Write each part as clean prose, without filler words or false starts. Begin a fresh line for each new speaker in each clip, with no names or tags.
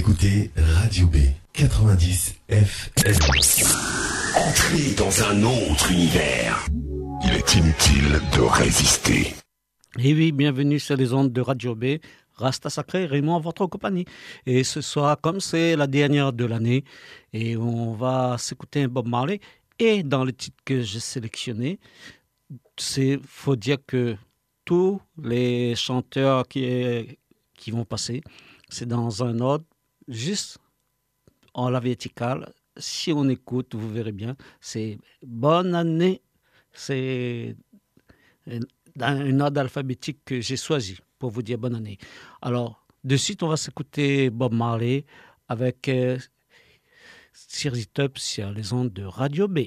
écoutez Radio B 90 FM.
Entrez dans un autre univers. Il est inutile de résister.
Et oui, bienvenue sur les ondes de Radio B. Rasta Sacré, Raymond à votre compagnie. Et ce soir, comme c'est la dernière de l'année, et on va s'écouter un Bob Marley. Et dans le titre que j'ai sélectionné, faut dire que tous les chanteurs qui vont passer, c'est dans un ordre juste en la verticale. Si on écoute, vous verrez bien, c'est bonne année. C'est un ordre alphabétique que j'ai choisi pour vous dire bonne année. Alors, de suite, on va s'écouter Bob Marley avec Sirzi Top sur les ondes de Radio B.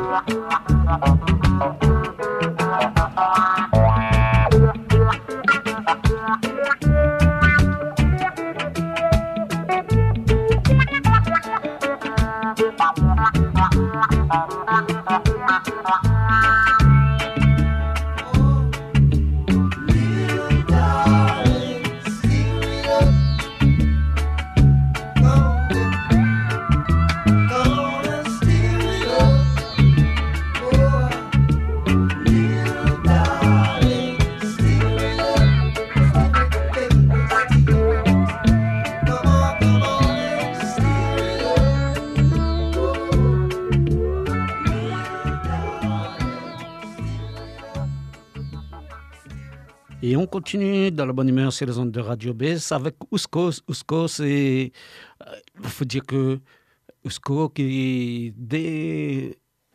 Et on continue dans la bonne humeur sur les ondes de Radio B avec Ouzko. Ouzko, c'est... Il faut dire que Ouzko, qui dès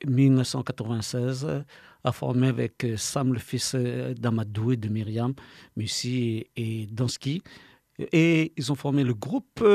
1996 a formé avec Sam, le fils d'Amadou et de Myriam, Mussi et Dansky. Et ils ont formé le groupe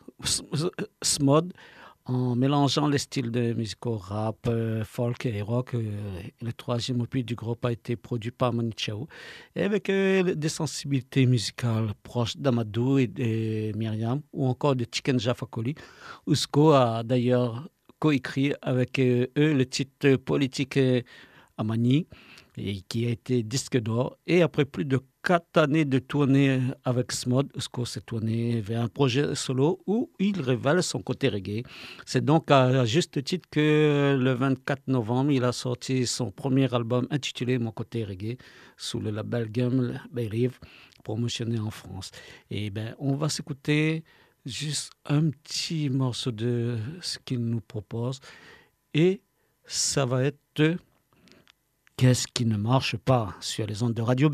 Smod, en mélangeant les styles de musique rap, folk et rock. Le troisième opus du groupe a été produit par Manu Chao, et avec des sensibilités musicales proches d'Amadou et de Myriam, ou encore de Chicken Jaffa Koli. Ouzko a d'ailleurs coécrit avec eux le titre Politique Amani, et qui a été disque d'or. Et après plus de 4 années de tournée avec Smod, Ouzko s'est tourné vers un projet solo où il révèle son côté reggae. C'est donc à juste titre que le 24 novembre, il a sorti son premier album intitulé Mon côté reggae sous le label Gum Believe, promotionné en France. Et on va s'écouter juste un petit morceau de ce qu'il nous propose, et ça va être Qu'est-ce qui ne marche pas sur les ondes de Radio B.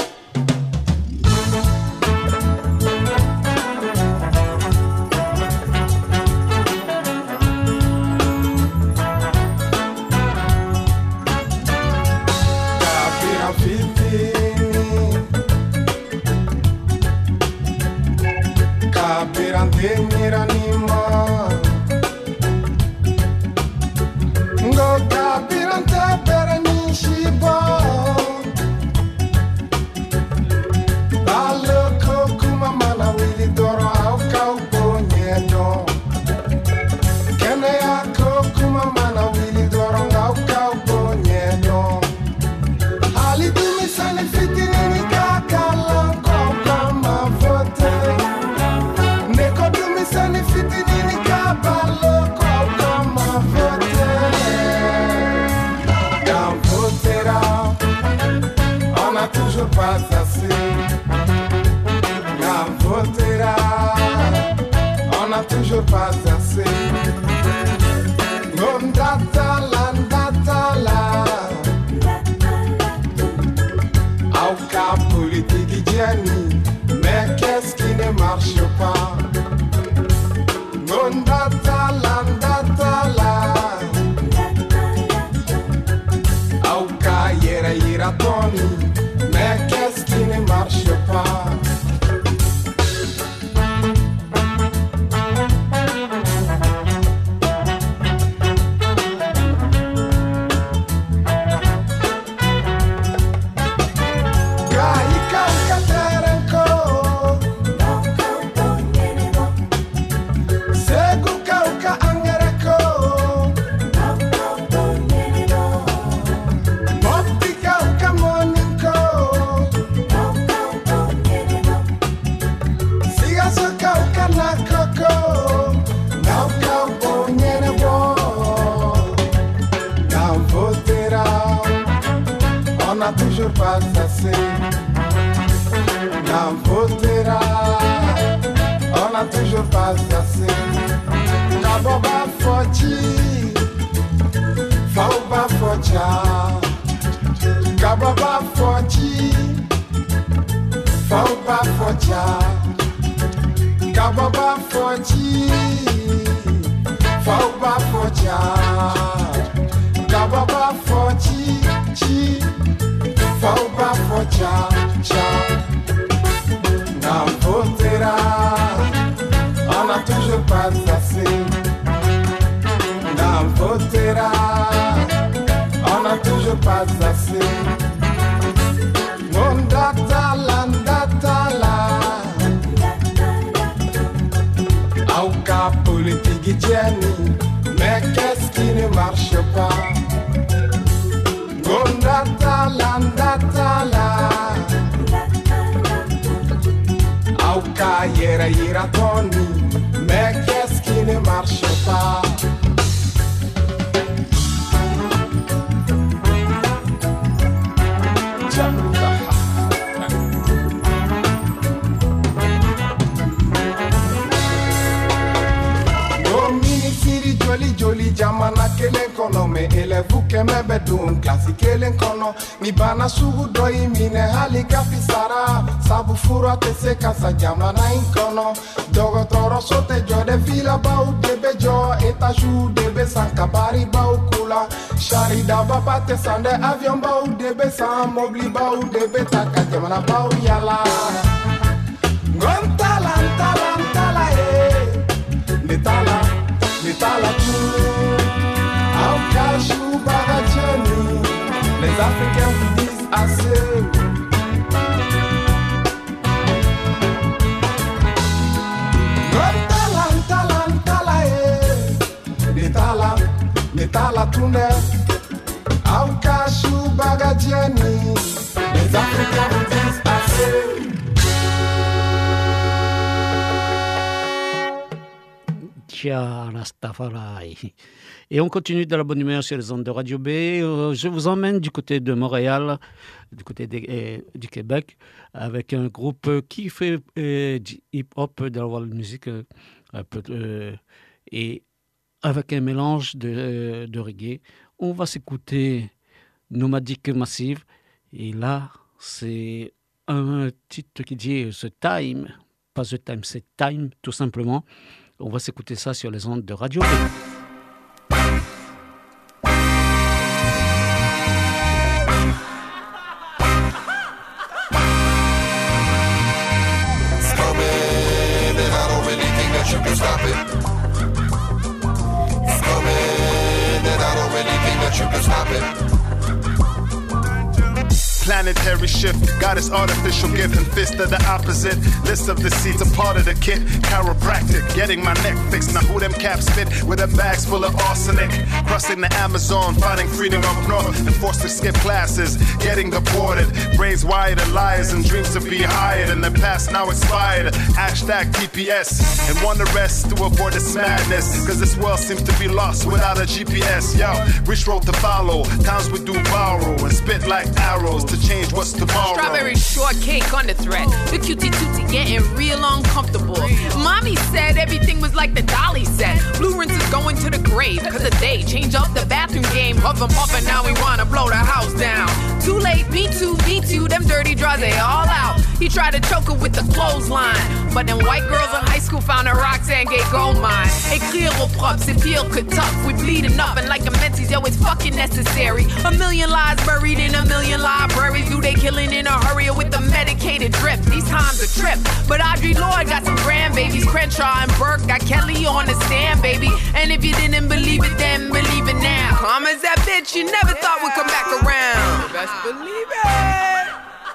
Mais qu'est-ce qui ne marche pas? Mais qu'est-ce qui ne marche pas? Toujours pas assez, n'en votera, on n'a toujours pas assez. Kaboba Foti, Fauba Focha, Kaboba Foti, Fauba Focha, Kaboba Foti, Fauba Focha, Kaboba Foti, Chi. Fauba Focha, cha, n'en votera, on n'a toujours pas assez. N'en votera, mange pas assez. Ngondatala, Auka politique Jenny, mais qu'est-ce qui ne marche pas? Ngondatala, Auka yera Tony, mais qu'est-ce qui ne marche pas? Joli jamana kelen kono me elevu keme bedun klasi kelen kono ni bana sugu doi mine hali kapisara sabu fura te se kasa jamana in kono dogotoro sote jode fila bau debe jo etajou debe san kabari bau kula shari daba pate sande avion bau debe san mobli bau debe taka jamana bau yala ngontala Netala tu, au cachou bagatiani, les Africains vous disent assez. Netala tune, au cachou bagatiani, les Africains vous disent assez.
Rastafari. Et on continue de la bonne humeur sur les ondes de Radio B. Je vous emmène du côté de Montréal, du côté du Québec, avec un groupe qui fait du hip-hop, de la musique, et avec un mélange de reggae. On va s'écouter Nomadic Massive. Et là, c'est un titre qui dit The Time. Pas The Time, c'est Time, tout simplement. On va s'écouter ça sur les ondes de Radio B.
It's coming, and I don't really think that you can stop it. It's coming, and I don't really think that you can stop it.
Planetary shift, goddess artificial gift, and fist of the opposite. List of the seeds, a part of the kit. Chiropractic, getting my neck fixed. Now who them caps fit with them bags full of arsenic? Crossing the Amazon, finding freedom up north, and forced to skip classes, getting deported. Brains wired and liars and dreams to be hired. In the past now expired. Hashtag TPS, and want to rest to avoid this madness. Cause this world seems to be lost without a GPS. Yo, rich road to follow. Times we do borrow and spit like arrows to change what's tomorrow.
Strawberry shortcake under threat. The cutie tootie getting real uncomfortable. Mommy said everything was like the Dolly set. Blue rinse is going to the grave cause the day change up the bathroom game. Huff and puff and now we wanna blow the house down. Too late, me too, them dirty draws they all out. He tried to choke her with the clothesline, but them white girls in high school found a Roxanne gay gold mine. Écrire au propre, c'est pire que tough. We bleeding up and like a menses, yo, it's fucking necessary. A million lies buried in a million libraries. Do they killing in a hurry or with the medicated drip? These times a trip, but Audrey Lorde got some grandbabies. Crenshaw and Burke got Kelly on the stand, baby. And if you didn't believe it then, believe it now. Calm as that bitch you never thought would come back around. You best believe it.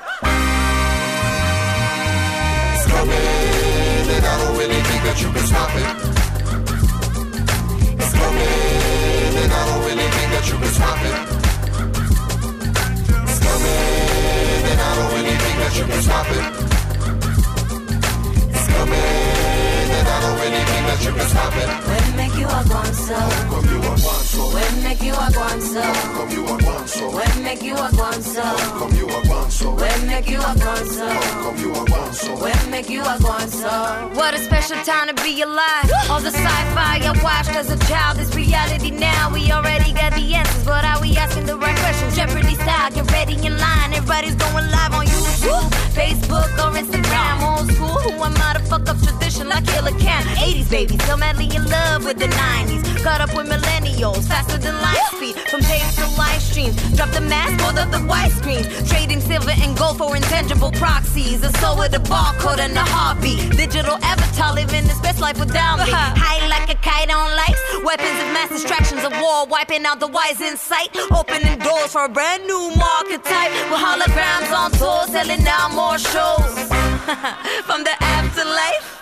It's coming, and I don't really think that you can stop it. It's coming, and I don't really think that you can stop it. It's coming, and I don't really think that you can stop it. It's coming, and I don't really think that you can stop it.
When make you a guanso?
Come you a guanso.
When make you a guanso?
Come you a guanso.
When make you a guanso?
Come you a guanso.
When make you a guanso?
Come you a guanso.
When make you a guanso? What a special time to be alive. All the sci-fi I watched as a child is reality now. We already got the answers, but are we asking the right questions? Jeopardy style, get ready in line. Everybody's going live on YouTube, Facebook, or Instagram. Old school, who am I to fuck up tradition like Killer Cam? 80s baby, still madly in love with the 90s. Caught up with millennials, faster than light speed. From tapes to live stream. streams. Drop the mask, hold up the white screen. Trading silver and gold for intangible proxies. A soul with a barcode and a heartbeat. Digital avatar living his best life without me. High like a kite on lights. Weapons of mass distractions of war. Wiping out the wise insight. Opening doors for a brand new market type. With holograms on tour. Selling out more shows. From the afterlife.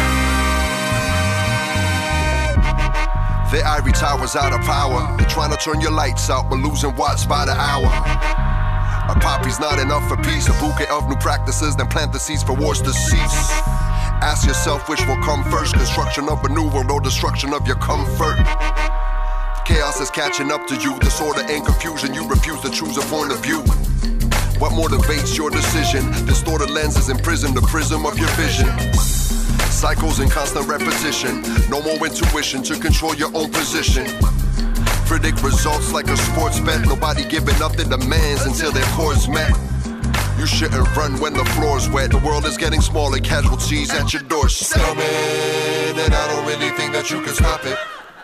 The ivory tower's out of power. They're trying to turn your lights out, but losing watts by the hour. A poppy's not enough for peace. A bouquet of new practices, then plant the seeds for wars to cease. Ask yourself which will come first. Construction of a new world or destruction of your comfort. Chaos is catching up to you. Disorder and confusion. You refuse to choose a point of view. What motivates your decision? Distorted lenses imprison the prism of your vision. Cycles in constant repetition. No more intuition to control your own position. Predict results like a sports bet. Nobody giving up their demands until their chords met. You shouldn't run when the floor's wet. The world is getting smaller, casualties at your doorstep.
It's coming, and I don't really think that you can stop it.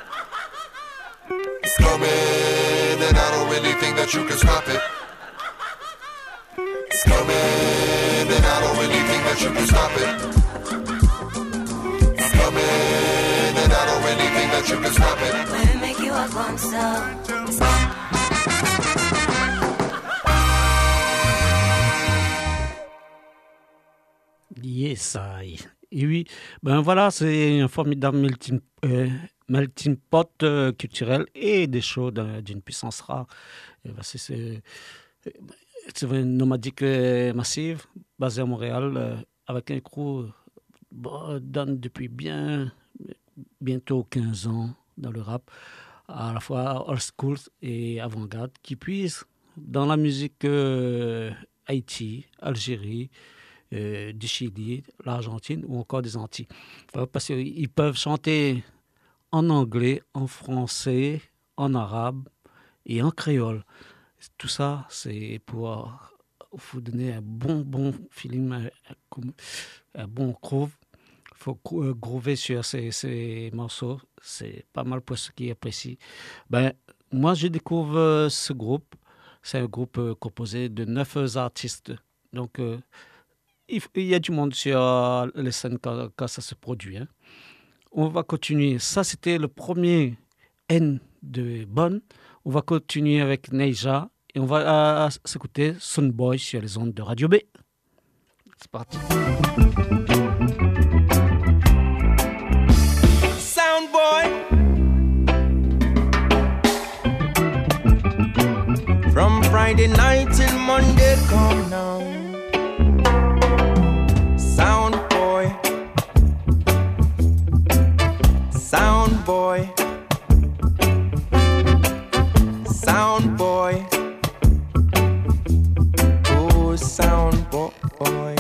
It's coming, and I don't really think that you can stop it. It's coming, and I don't really think that you can stop it. Coming, and I don't really think that you can stop it.
Let me make you up on
Yes, I. Et oui, ben voilà, c'est un formidable melting pot culturel et des shows d'une puissance rare. C'est une nomadique massive basée à Montréal avec un crew donne depuis bientôt 15 ans dans le rap, à la fois old school et avant-garde, qui puise dans la musique Haïti, Algérie, du Chili, l'Argentine ou encore des Antilles. Parce qu'ils peuvent chanter en anglais, en français, en arabe et en créole. Tout ça, c'est pour vous donner un bon feeling, un bon groove. Il faut groover sur ces morceaux. C'est pas mal pour ceux qui apprécient. Ben, moi, je découvre ce groupe. C'est un groupe composé de 9 artistes. Donc, il y a du monde sur les scènes quand ça se produit. Hein. On va continuer. Ça, c'était le premier N de Bonne. On va continuer avec Neija. Et on va s'écouter Soundboy sur les ondes de Radio B. C'est parti.
Soundboy. From Friday night till Monday come now. Soundboy. Soundboy. Soundboy. Oh, Soundboy.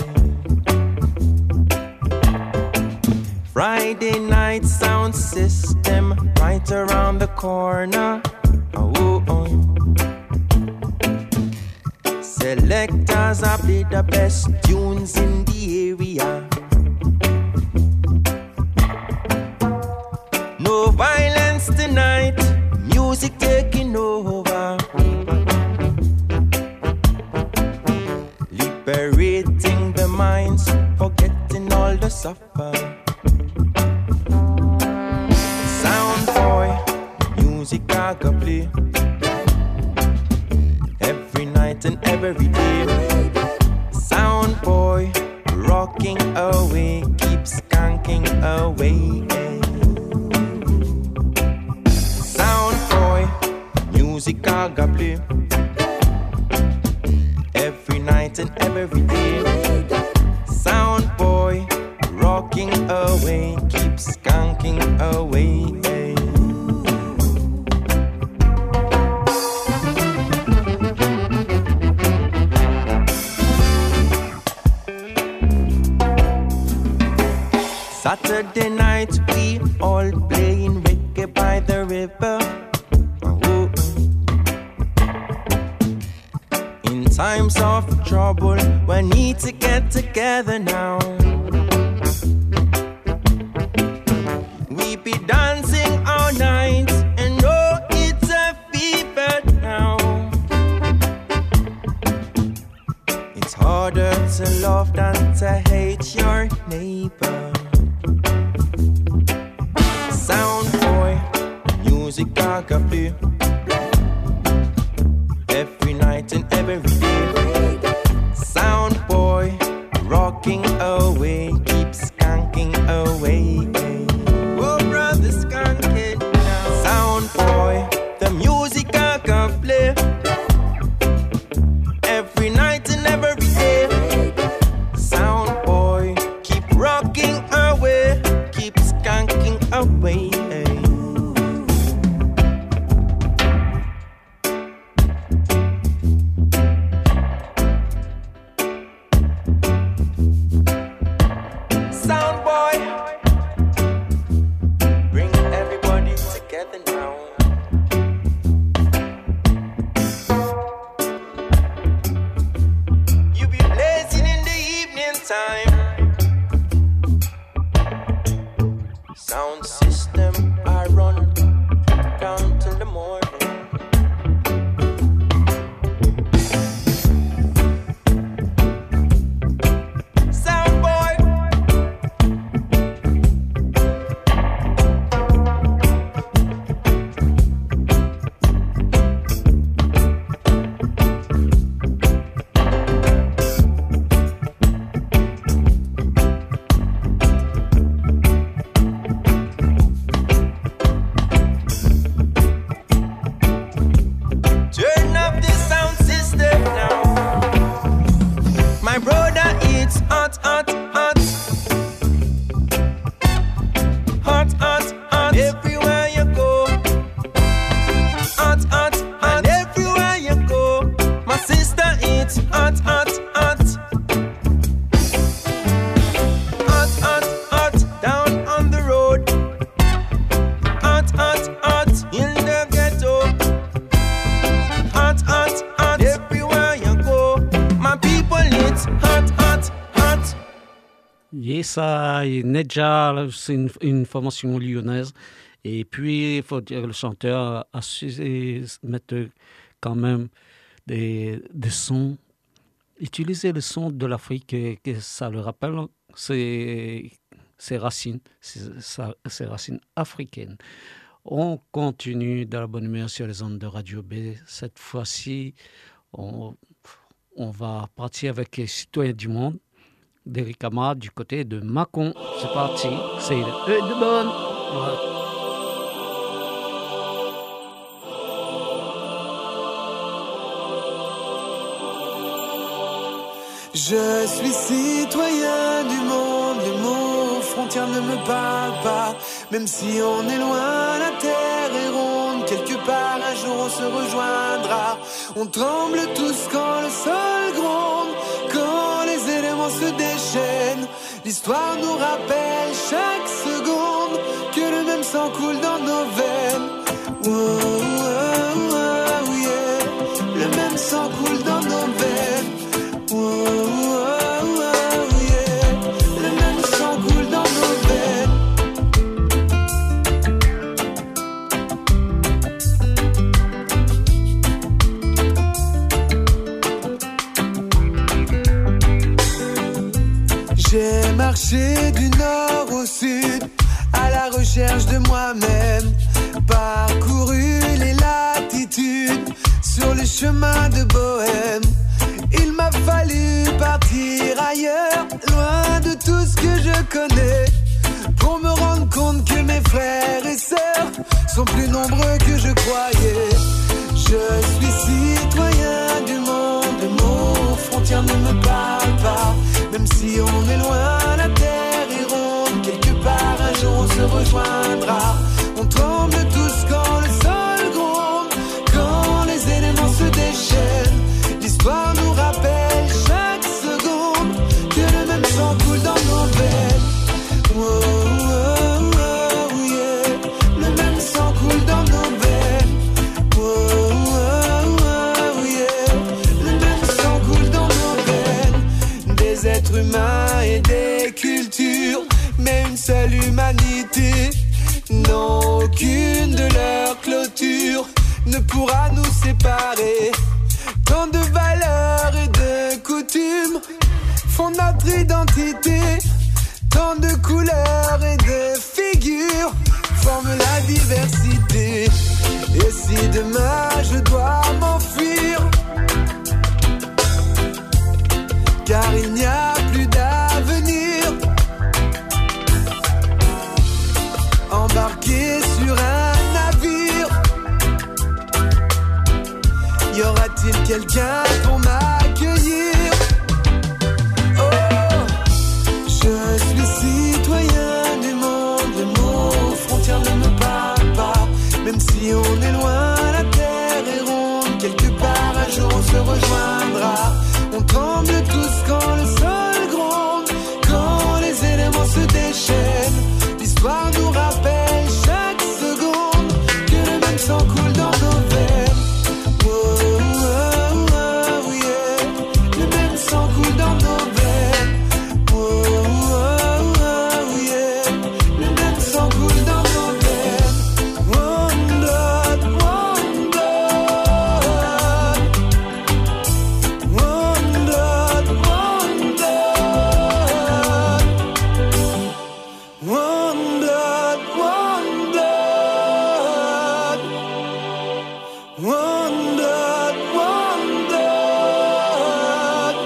Friday night sound system right around the corner. Oh, oh. Selectors have played the best tunes in the area. No violence tonight, music taking over. Liberating the minds, forgetting all the suffer. Soundboy, music I can play every night and every day. Soundboy, rocking away, keeps skanking away. Soundboy, music I can play every night and every day. Soundboy, rocking away, keeps skanking away. Saturday night we all playing reggae by the river. Oh. In times of trouble, we need to get together now. We be dancing all night and know it's a fever now. to love than to hate your neighbor. Sound boy, music I can play every night and every day. Sound boy, rocking away, keep skanking away. Oh brother, skanking now. Sound boy, the music I can play every night and every day. Sound boy, keep rocking away, keep skanking away. Sound boy, bring everybody together now. You be blazing in the evening time. Sound system I run down till the morning. Sound boy, turn up the sound system now. My brother, it's hot, hot, hot. Hot, hot, hot. Everywhere you go. Hot, hot, hot. Everywhere you go. My sister, it's hot, hot, hot. Hot, hot, hot. Down on the road. Hot, hot, hot. In the ghetto. Hot, hot, hot. Everywhere you go. My people, it's hot, hot, hot.
Yessa et Nedja, c'est une formation lyonnaise. Et puis, il faut dire que le chanteur a su mettre quand même des sons, utiliser le son de l'Afrique, que ça le rappelle ses racines, ses racines africaines. On continue dans la bonne humeur sur les ondes de Radio B. Cette fois-ci, on va partir avec les Citoyens du Monde d'Eric Ama du côté de Mâcon. C'est parti, c'est le E de bonne. Voilà.
Je suis citoyen du monde, les mots frontières ne me parlent pas. Même si on est loin, la terre est ronde, quelque part un jour on se rejoindra. On tremble tous quand le sol gronde, quand les éléments se déchaînent. L'histoire nous rappelle chaque seconde que le même sang coule dans nos veines. Oh, oh, oh, yeah. Le même sang coule dans nos veines. Oh, oh, oh, yeah. Le même sang coule dans nos veines. J'ai marché du nord au sud à la recherche de moi-même, parcouru les latitudes sur les chemins de Bohème. Il m'a fallu partir ailleurs, loin de tout ce que je connais, pour me rendre compte que mes frères et sœurs sont plus nombreux que je croyais. Je suis citoyen du monde, les mots frontières ne me parlent pas. Même si on est loin, la terre est ronde, quelque part un jour on se rejoindra. On tremble tous quand le sol gronde, quand les éléments se déchaînent. L'histoire nous rappelle chaque seconde que le même sang coule dans nos veines. Oh, oh, oh, yeah. Le même sang coule dans nos veines. Oh, oh, oh, yeah. Le même sang coule dans nos veines. Des êtres humains et des cultures, mais une seule humanité. Non, aucune de leurs clôtures ne pourra nous séparer. Tant de valeurs et de coutumes notre identité. Tant de couleurs et de figures forment la diversité. Et si demain je dois m'enfuir, car il n'y a plus d'avenir, embarqué sur un navire, y aura-t-il quelqu'un pour m'accueillir? Oh, je suis citoyen du monde, les mots frontières ne me parlent pas. Même si on est loin, la terre est ronde, quelque part un jour on se rejoindra. On tremble tous quand le sol gronde, quand les éléments se déchaînent. L'histoire nous rappelle chaque seconde que le même sang coule dans nos veines. Oh, oh, oh, yeah. Le même sang coule dans nos veines. Oh, oh, oh, yeah. Le même sang coule dans nos veines. One blood, one blood. One blood, one blood. One blood, one blood. One blood, one blood.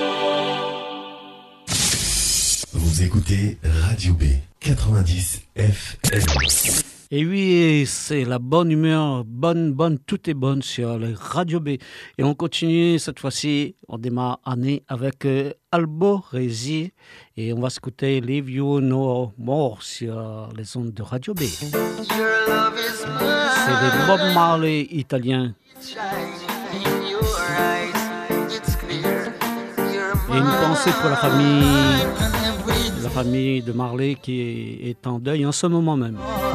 Vous écoutez Radio B 90 FM.
Et oui, c'est la bonne humeur, tout est bonne sur le Radio B. Et on continue cette fois-ci, on démarre année avec Albo Rezi et on va s'écouter Leave You No More sur les ondes de Radio B. C'est des Bob Marley italiens. Et une pensée pour la famille de Marley qui est en deuil en ce moment même.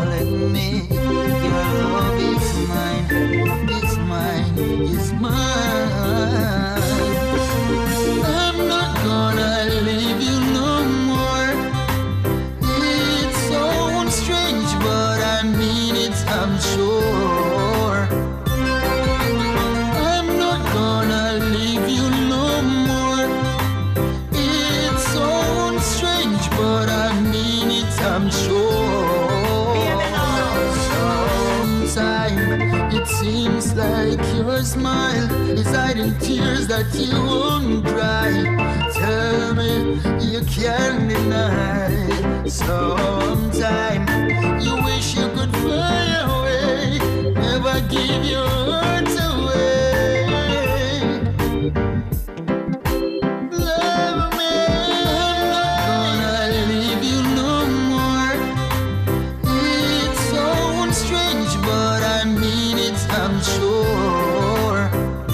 I'm not gonna leave you no more. It sounds strange, but I mean it, I'm sure. I'm not gonna leave you no more. It sounds strange, but I mean it, I'm sure. Sometime it seems like your smile is hiding tears that you won't cry. Tell me you can't deny. Sometime you wish you could fly away, never give your heart away. Love me, I'm not gonna leave you no more. It sounds strange, but I mean it, I'm sure.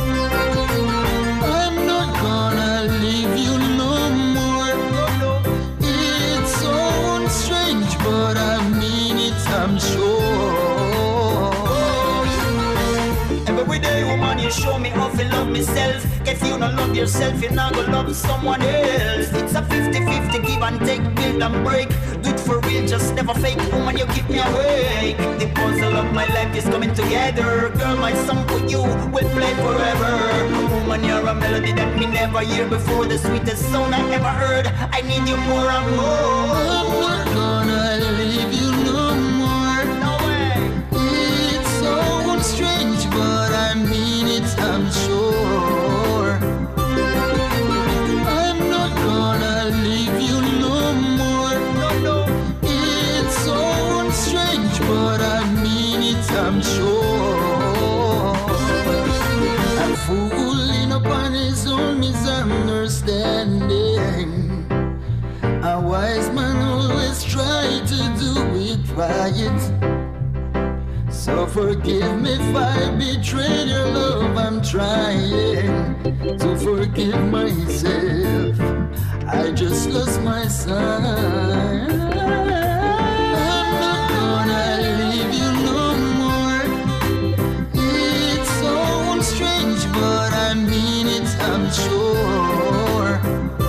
I'm not gonna leave you no more. It sounds strange, but I mean it, I'm sure.
Every day, woman, you show me how to love myself. If you don't love yourself, you're not gonna love someone else. It's a 50-50 give and take, build and break. Do it for real, just never fake. Woman, you keep me awake. The puzzle of my life is coming together. Girl, my song for you will play forever. Woman, you're a melody that me never hear before. The sweetest sound I ever heard. I need you more and more.
I'm not gonna leave you no more.
No way.
It sounds strange, but I mean it, I'm sure. I'm not gonna leave you no more.
No.
It sounds strange, but I mean it, I'm sure. I'm fooling upon his own misunderstanding. A wise man always try to do it right. So forgive me if I betrayed your love. I'm trying to forgive myself. I just lost my son. I'm not gonna leave you no more. It sounds strange, but I mean it, I'm sure.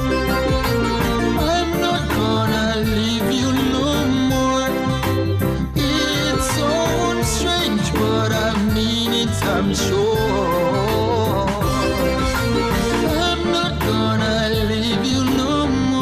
I'm not gonna leave you no more. It sounds strange, but I mean it, I'm sure. I'm not gonna leave you no more.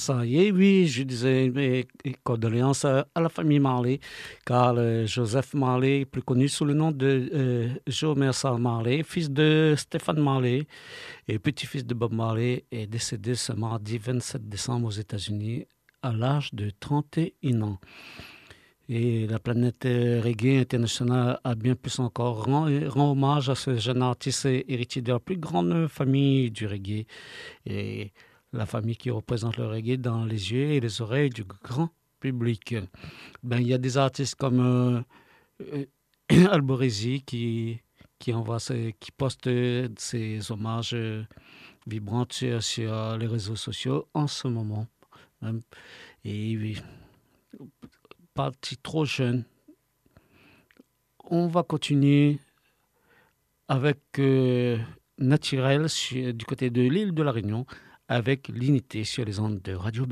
ça y est, oui, je disais mes condoléances à la famille Marley, car Joseph Marley, plus connu sous le nom de Joe Mercer Marley, fils de Stéphane Marley et petit-fils de Bob Marley, est décédé ce mardi 27 décembre aux États-Unis à l'âge de 31 ans. Et la planète reggae internationale a bien plus encore rend hommage à ce jeune artiste héritier de la plus grande famille du reggae. Et la famille qui représente le reggae dans les yeux et les oreilles du grand public. Ben, il y a des artistes comme Alborezi qui poste ses hommages vibrants sur les réseaux sociaux en ce moment. Et parti trop jeune. On va continuer avec Naturel du côté de l'île de la Réunion avec l'unité sur les ondes de Radio B.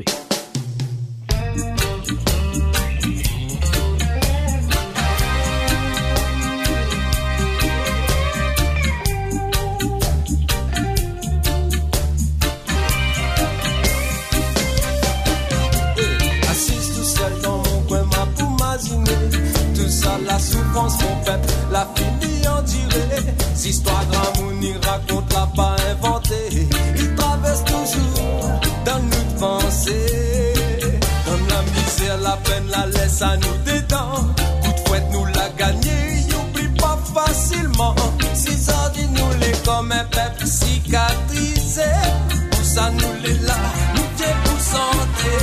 Assise tout seul dans mon coin, ma pour m'imaginer tout ça, la souffrance, mon peuple, la fini en durée. Si histoire d'amour, y raconte, l'a pas inventé. Il traverse toujours dans notre pensée. Comme la misère, la peine, la laisse à nous dedans. Coup de fouette, nous l'a gagné, il oublie pas facilement. Si ça dit nous les comme un peuple cicatrisé. Pour ça nous les là, nous tiens pour santé.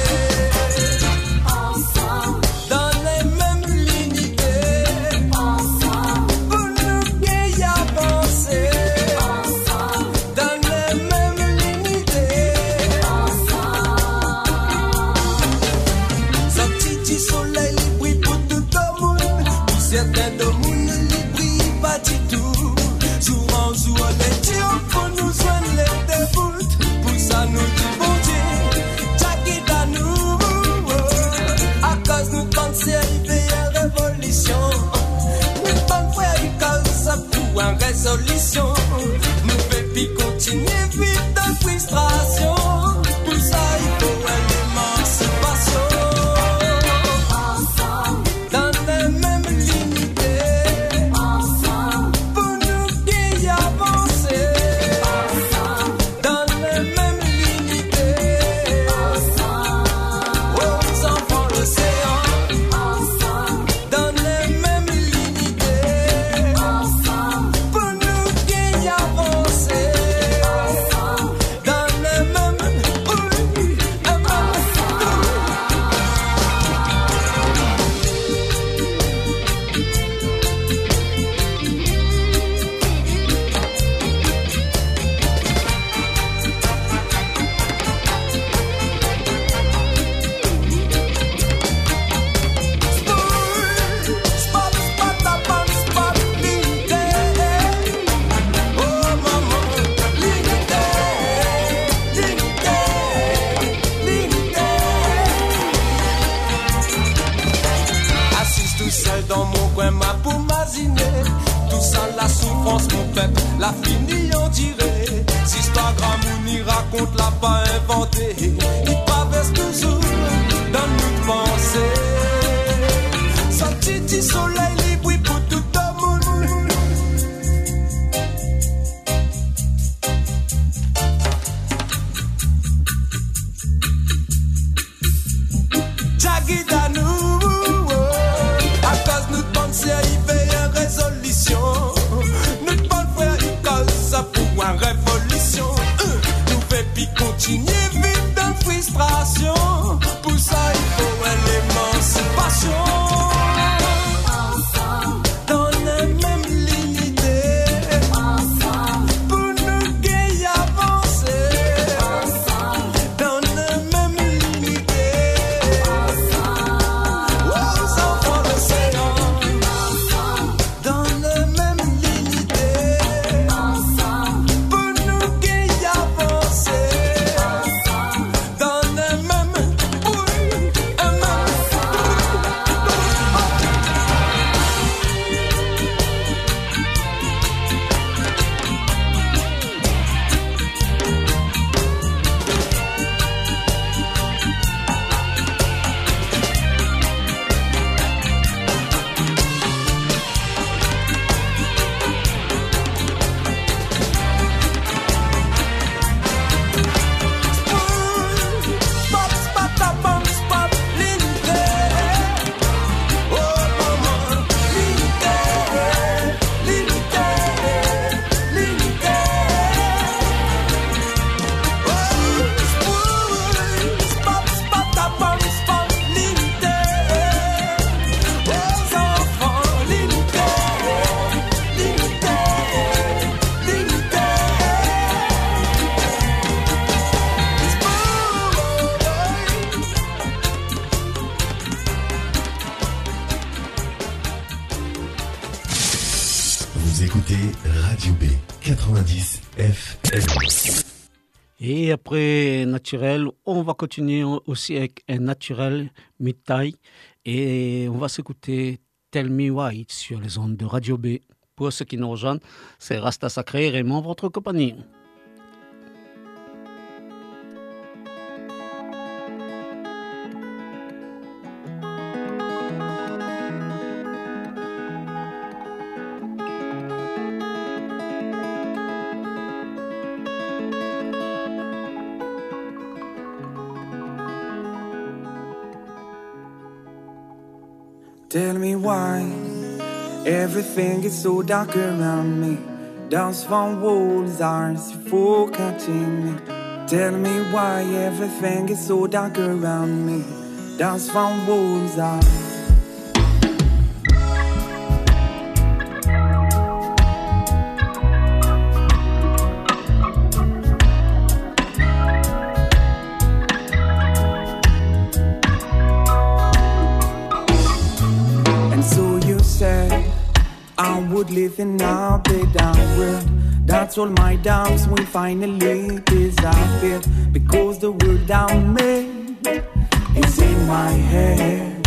Résolution, nous fait puis continuer vite dans frustration. Pour ça il faut l'émancipation. Ensemble, dans les mêmes limites. Ensemble, pour nous qui avancer. Ensemble, dans les mêmes limites. Ensemble, aux enfants l'océan. Ensemble, dans les mêmes limites. Ensemble. La fini en dirait, si histoire d'amour n'y raconte, l'a pas inventé. Il traverse toujours dans nos pensées. Sorti du soleil libre pour tout le monde. Jaguida nous, à cause nous pensons y fait une résolution. Pour une révolution, nous fait puis continuer vite dans le
écoutez Radio B 90 FM.
Et après Naturel, on va continuer aussi avec un Naturel Midtai. Et on va s'écouter Tell Me Why sur les ondes de Radio B. Pour ceux qui nous rejoignent, c'est Rasta Sacré, Raymond, votre compagnie.
Tell me why everything is so dark around me. Those four walls are suffocating me. Tell me why everything is so dark around me. Those four walls are. I would live in a better world. That's all my doubts will finally disappear. Because the world I made is in my head.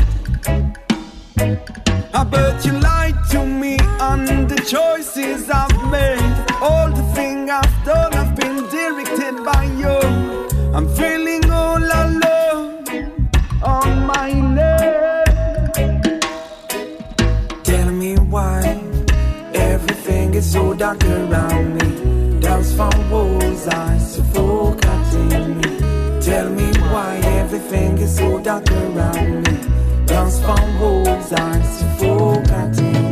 I bet you lied to me on the choices I've made. All the things I've done have been directed by you. I'm feeling all alone on my leg. Tell me why everything is so dark around me. Those four walls are suffocating me. Tell me why everything is so dark around me. Those four walls are suffocating me.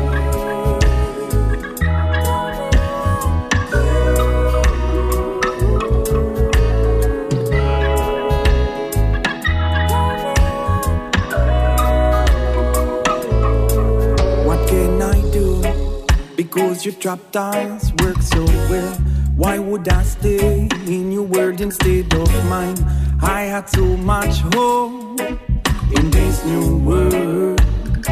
Because your trap dance work so well. Why would I stay in your world instead of mine? I had so much hope in this new world.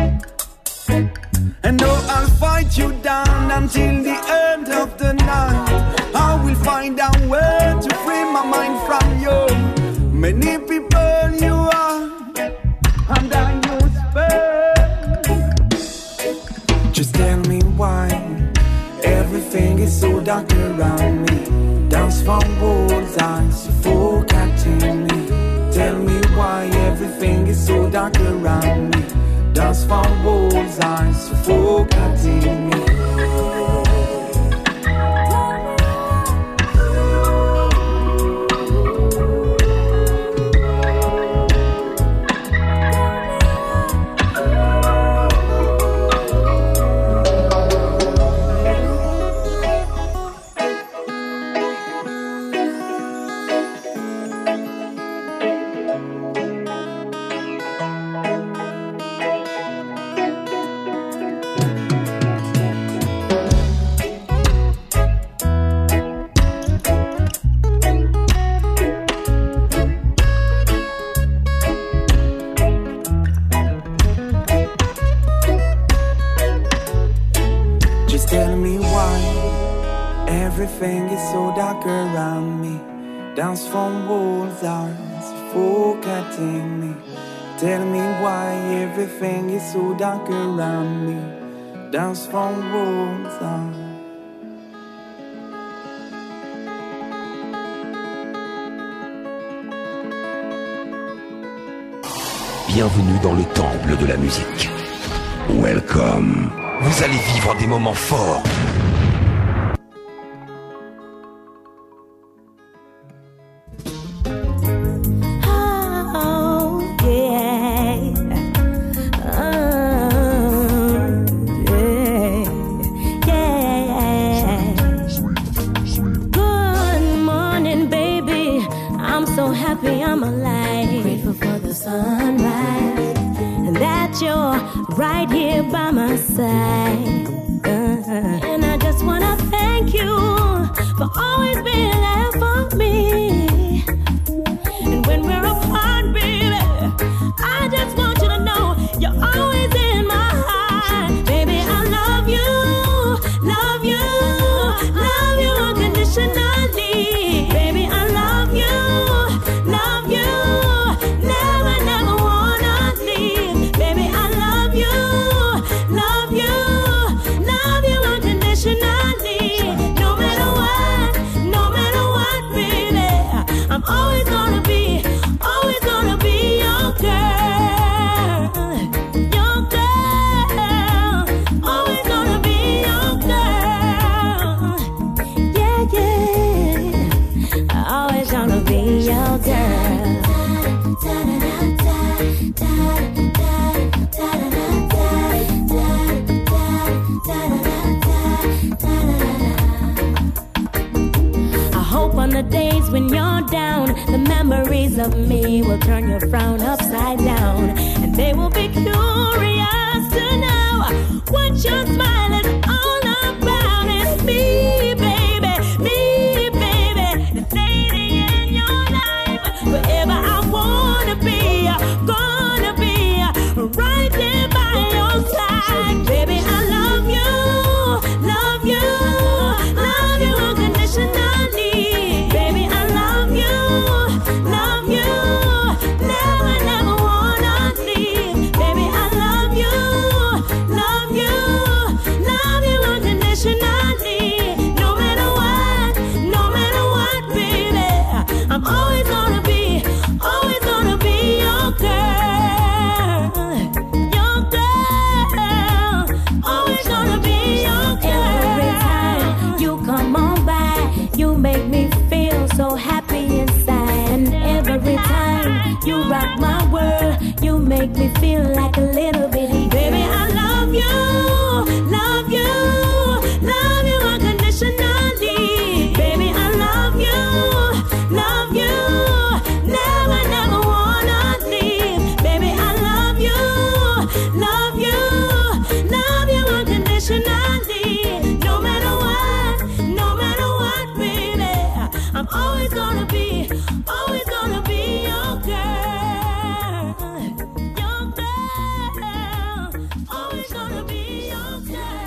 And now I'll fight you down until the end of the night. I will find a way to free my mind from you. Many people you are under your spell. Just tell me why everything is so dark around me. Those four walls are suffocating me. Tell me why everything is so dark around me. Those four walls are suffocating me. Everything is so dark around me. Those four walls are suffocating me. Tell me why everything is so dark around me. Those four walls are.
Bienvenue dans le temple de la musique. Welcome. Vous allez vivre des moments forts.
Right here by my side, and I just wanna thank you for always being there for me. And when we're apart, baby, I just want you to know you're always in my heart, baby. I love you, pictures of me will turn your frown upside down. And they will be curious to know what your smile is all about. It's me, baby, the lady in your life. Wherever I wanna be, gonna be right there by your side. Baby, I love you, love you, love you unconditionally. Baby, I love you, love you, never, never wanna leave. Baby, I love you, love you, love you unconditionally. No matter what, baby, I'm always gonna be your girl, always gonna be your girl. Every time you come on by, you make me feel so happy inside. And every time you rock my world, you make me feel like a little bitty. Baby, I love you, love you, love you unconditionally. Baby, I love you, love you, never, never wanna leave. Baby, I love you, love you, love you unconditionally. No matter what, baby, I'm always gonna be your girl, always gonna be your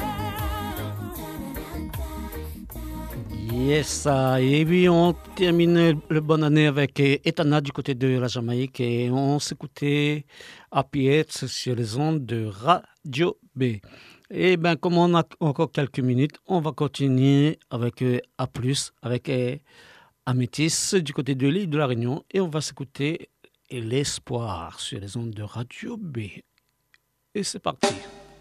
girl.
Yes, et puis on termine le bonne année avec Etana du côté de la Jamaïque et on s'écoutait Happy Heads sur les ondes de Radio B. Et bien, comme on a encore quelques minutes, on va continuer avec A+, avec Amétis du côté de l'île de la Réunion et on va s'écouter L'Espoir sur les ondes de Radio B. Et c'est parti.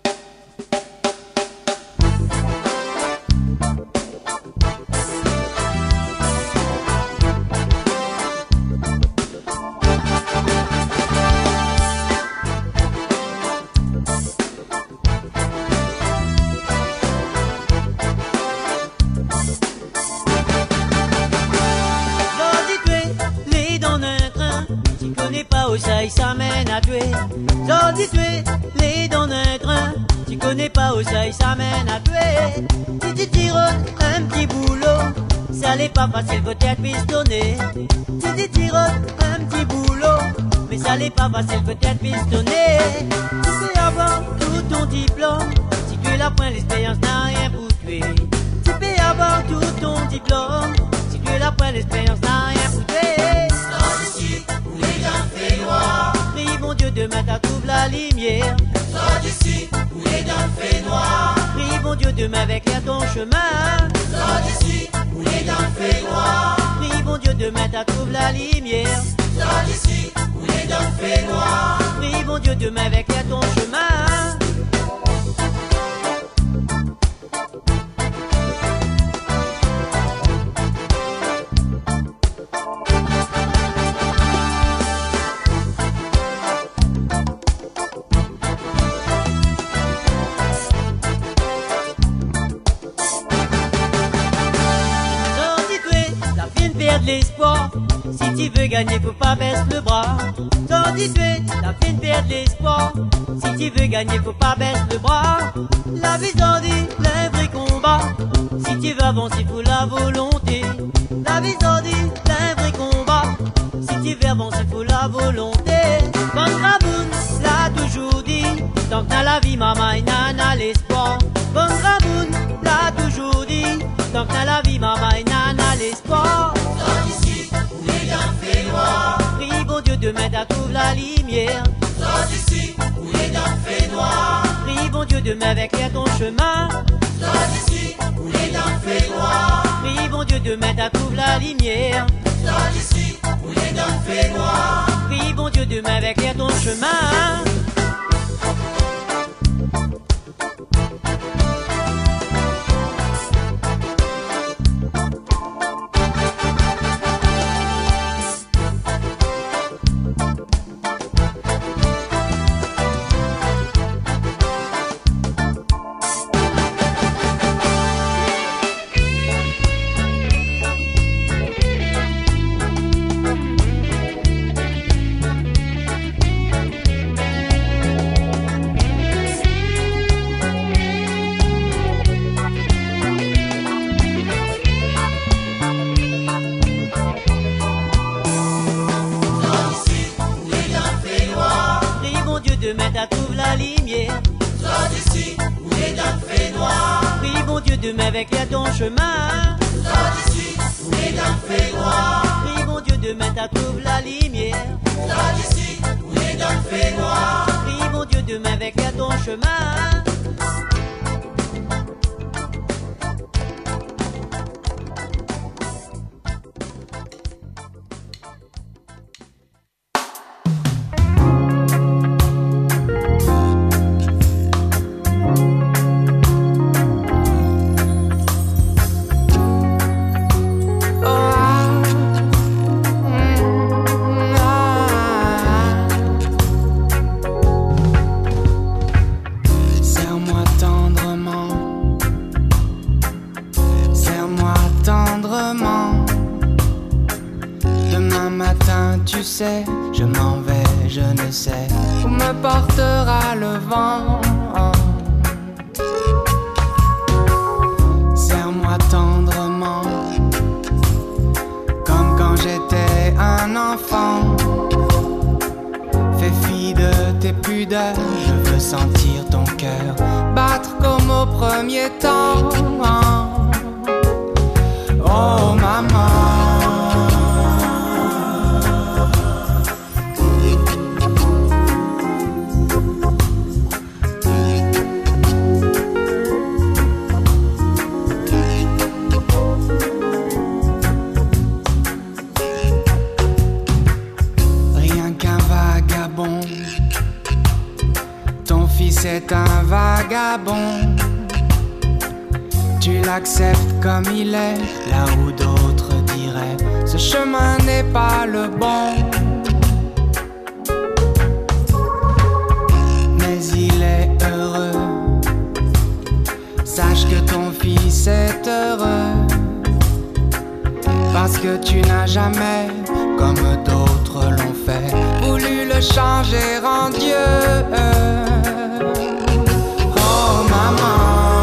Pas où ça mène à tuer. J'en tuer les dans un train. Tu connais pas où ça mène à tuer. Si tu tires un petit boulot, ça n'est pas facile, peut-être pistonner. Si tu tires un petit boulot, mais ça n'est pas facile, peut-être pistonner. Tu peux avoir tout ton diplôme, si tu l'as point, l'expérience n'a rien pour tuer. Tu peux avoir tout ton diplôme, si tu l'as point, l'expérience n'a rien pour tuer. Ici, où les gens fait noir. Prie mon Dieu, demain t'as trouvé la lumière. Sors d'ici, où les gens fait noir. Prie mon Dieu, demain avec ton chemin. Sors d'ici, où les gens fait noir. Prie mon Dieu, demain t'as trouvé la lumière. Sors d'ici, où les gens fait noir. Prie mon Dieu, demain avec ton chemin. L'espoir, si tu veux gagner, faut pas baisser le bras. Tandis tu es, la peine perdre l'espoir. Si tu veux gagner, faut pas baisser le bras. La vie s'en dit, un vrai combat. Si tu veux avancer, faut la volonté. La vie s'en dit, un vrai combat. Si tu veux avancer, faut la volonté. Quand Raboun l'a toujours dit, tant que dans la vie, maman, il n'a l'espoir. Quand Raboun l'a toujours dit, tant que dans la vie, maman, il n'a l'espoir. D'ici, où les gens fait noir. Prie bon Dieu, demain t'as trouvé la lumière. Sors d'ici, où les gens fait noir. Prie bon Dieu, demain avec ton chemin. Sors d'ici, où les gens fait noir. Prie bon Dieu, demain t'as trouvé la lumière. Sors d'ici, où les gens fait noir. Prie bon Dieu, demain avec ton chemin. demain t'as trouvé la lumière.
Sors d'ici, où les dames fait noir.
Prie bon Dieu demain avec à ton chemin.
Sors d'ici, où les dames fait noir.
Prie bon Dieu demain t'as trouvé la lumière.
Sors d'ici, où les dames fait noir.
Prie bon Dieu demain avec à ton chemin.
Tu sais, je m'en vais, je ne sais où me portera le vent. Serre-moi tendrement, comme quand j'étais un enfant. Fais fi de tes pudeurs, je veux sentir ton cœur battre comme au premier temps. Oh maman. C'est un vagabond. Tu l'acceptes comme il est, là où d'autres diraient ce chemin n'est pas le bon. Mais il est heureux. Sache que ton fils est heureux. Parce que tu n'as jamais, comme d'autres l'ont fait, voulu le changer en Dieu. Oh maman.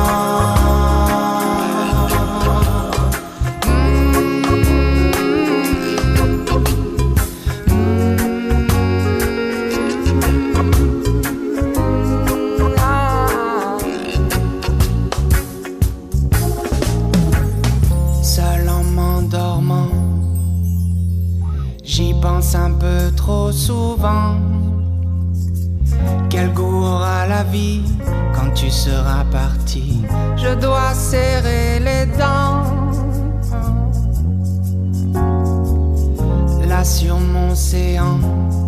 Seul en m'endormant, j'y pense un peu trop souvent. Quel goût aura la vie quand tu seras parti? Je dois serrer les dents. Là sur mon séant,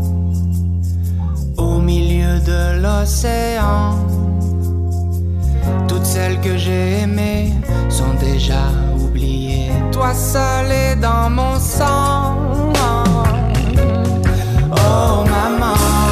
au milieu de l'océan, toutes celles que j'ai aimées sont déjà oubliées. Toi seul est dans mon sang. Oh maman.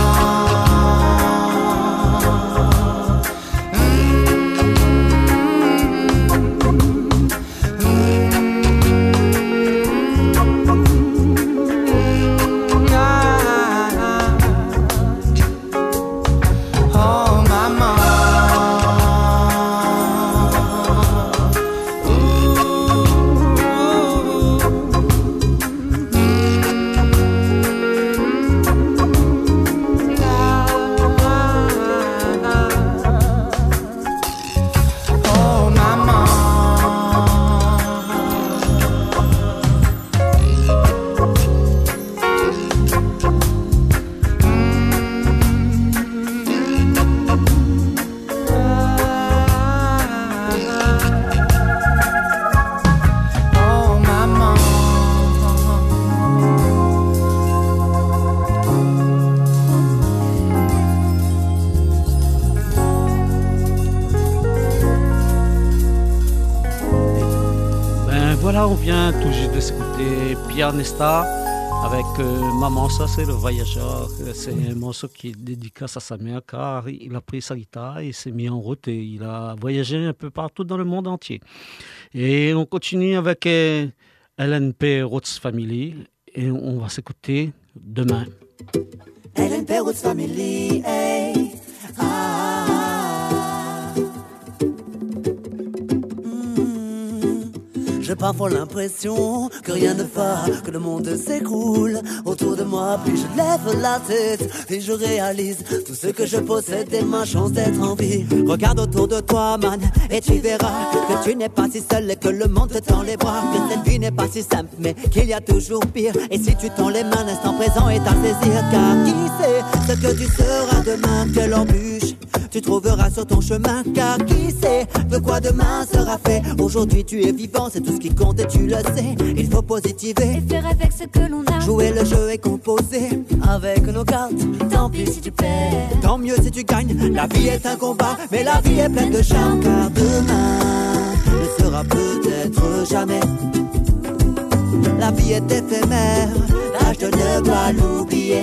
On vient tout juste de s'écouter Pierre Nesta avec Maman, ça c'est le voyageur. C'est un morceau qui est dédicace à sa mère car il a pris sa guitare et s'est mis en route et il a voyagé un peu partout dans le monde entier. Et on continue avec LNP Roots Family et on va s'écouter Demain.
LNP Roots Family, hey, Je parfois l'impression que rien ne va, que le monde s'écroule autour de moi. Puis je lève la tête et je réalise tout ce que je possède et ma chance d'être en vie. Regarde autour de toi, man, et tu verras que tu n'es pas si seul et que le monde te tend les bras. Que cette vie n'est pas si simple, mais qu'il y a toujours pire. Et si tu tends les mains, l'instant présent est à saisir. Car qui sait ce que tu seras demain? Quelle embûche tu trouveras sur ton chemin? Car qui sait de quoi demain sera fait? Aujourd'hui tu es vivant, c'est tout ce qui compte et tu le sais. Il faut positiver
et faire avec ce que l'on a.
Jouer le jeu et composer avec nos cartes.
Tant pis si tu perds,
tant mieux si tu gagnes. La vie est un combat, mais la vie est pleine de charme. Car demain ne sera peut-être jamais. La vie est éphémère, tâche de ne pas l'oublier.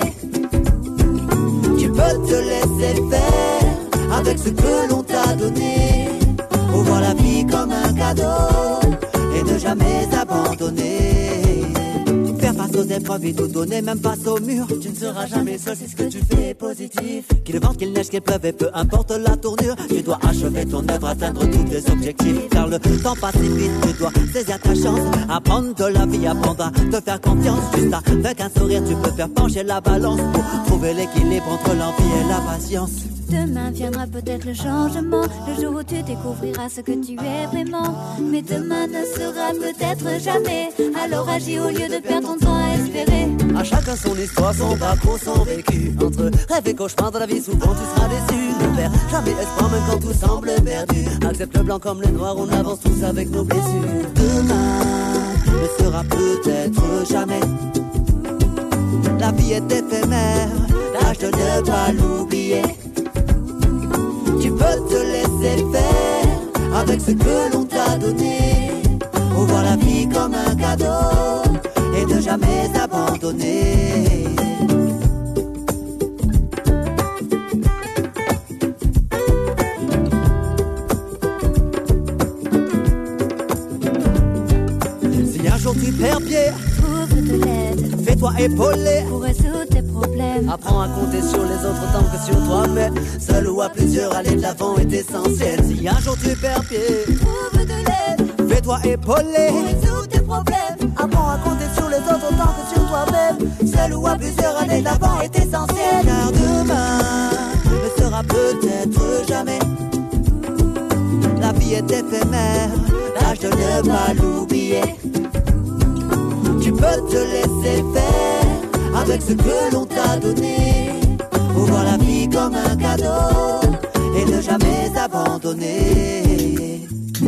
Tu peux te laisser faire avec ce que l'on t'a donné, pour voir la vie comme un cadeau et ne jamais abandonner. Faire face aux épreuves et tout donner, même face au mur. Tu ne seras jamais seul si ce que tu fais est positif. Qu'il vente, qu'il neige, qu'il pleuve et peu importe la tournure, tu dois achever ton œuvre, atteindre tous tes objectifs. Car le temps passe si vite, tu dois saisir ta chance. Apprendre de la vie, apprendre à te faire confiance. Juste avec un sourire, tu peux faire pencher la balance pour trouver l'équilibre entre l'envie et la patience.
Demain viendra peut-être le changement, le jour où tu découvriras ce que tu es vraiment. Mais demain ne sera peut-être jamais, alors agis au lieu de perdre ton temps à espérer.
À chacun son histoire, son parcours, son vécu. Entre rêve et cauchemar de la vie, souvent tu seras déçu. Ne perds jamais espoir même quand tout semble perdu. Accepte le blanc comme le noir, on avance tous avec nos blessures. Demain ne sera peut-être jamais. La vie est éphémère, tâche de ne pas l'oublier. Tu peux te laisser faire avec ce que l'on t'a donné, pour voir la vie comme un cadeau et ne jamais abandonner. Si un jour tu perds pied,
trouve de l'aide,
fais-toi épauler
pour résoudre tes problèmes.
Apprends à compter sur les autres tant que sur toi-même. Seul ou à plusieurs, aller de l'avant est essentiel. Si un jour tu perds pied,
trouve de l'aide,
fais-toi épauler
pour résoudre tes problèmes.
Apprends à compter sur les autres tant que sur toi-même. Seul ou à plusieurs, aller de l'avant est essentiel. Car demain ne sera peut-être jamais. La vie est éphémère, tâche de ne pas l'oublier. Tu peux te laisser faire avec ce que l'on t'a donné, pour voir la vie comme un cadeau et ne jamais abandonner.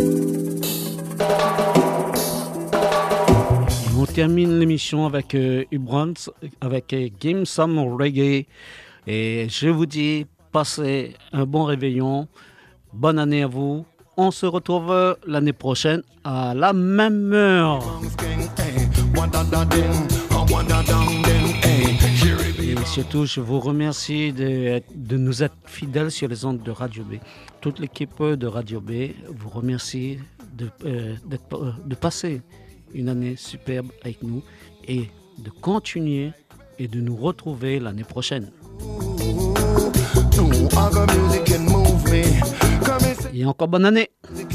On termine l'émission avec Ubrant, avec Game Some Reggae. Et je vous dis, passez un bon réveillon, bonne année à vous. On se retrouve l'année prochaine à la même heure. Et surtout, je vous remercie de nous être fidèles sur les ondes de Radio B. Toute l'équipe de Radio B vous remercie de passer une année superbe avec nous et de continuer et de nous retrouver l'année prochaine. Et encore bonne année.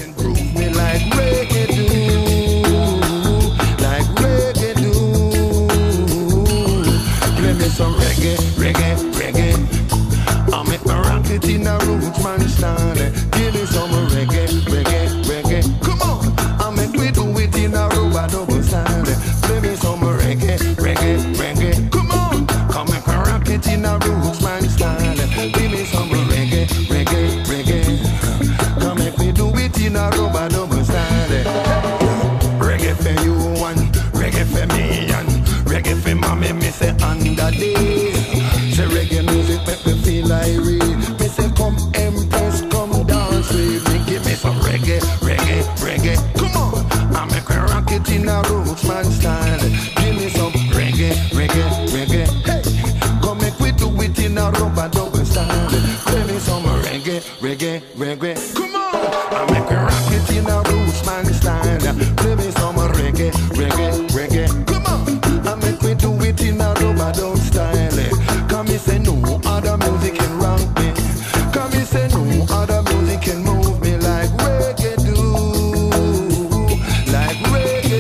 Some reggae, reggae, reggae. I make my rocket in a roots man stand. Give me some reggae, reggae, reggae. Come on, I make we do it in a rubber double stand. Play me some reggae, reggae, reggae. Come on, come make my rocket in a roots man stand. Give me some reggae, reggae, reggae. Come make we do it in a rubber double stand. Reggae for you one, reggae for me and reggae for mommy, me say under day. Say reggae music make me feel irate. Me say come empress, come dance with me. Give me some reggae, reggae, reggae. Come on, I make a rocket in a roots man style. Give me some reggae, reggae, reggae. Hey, come make we do it in a rubber double style. Give me some reggae, reggae, reggae. Come on, I make a rocket in a roots man style. Give me some reggae, reggae, reggae. Come on, I make we do it in a rubber double style. Come me say no other music can rock me. Come me say no other music can move me like reggae do, like reggae.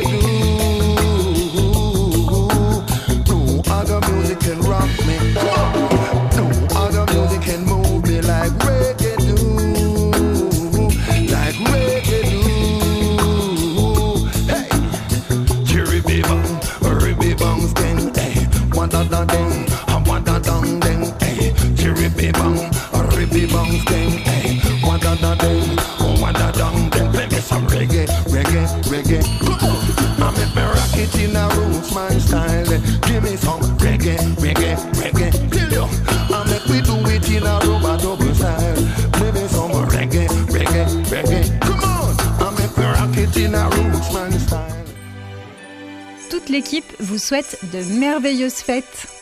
da da ding, oh what da dong, then play me some reggae, reggae, reggae. Come on, I make me rock it in a roots man style. Give me some reggae, reggae, reggae. Kill you, I make we do it in a rubber double style. Play me some reggae, reggae, reggae. Come on, I make me rock it in a roots man style.
Toute l'équipe vous souhaite de merveilleuses fêtes.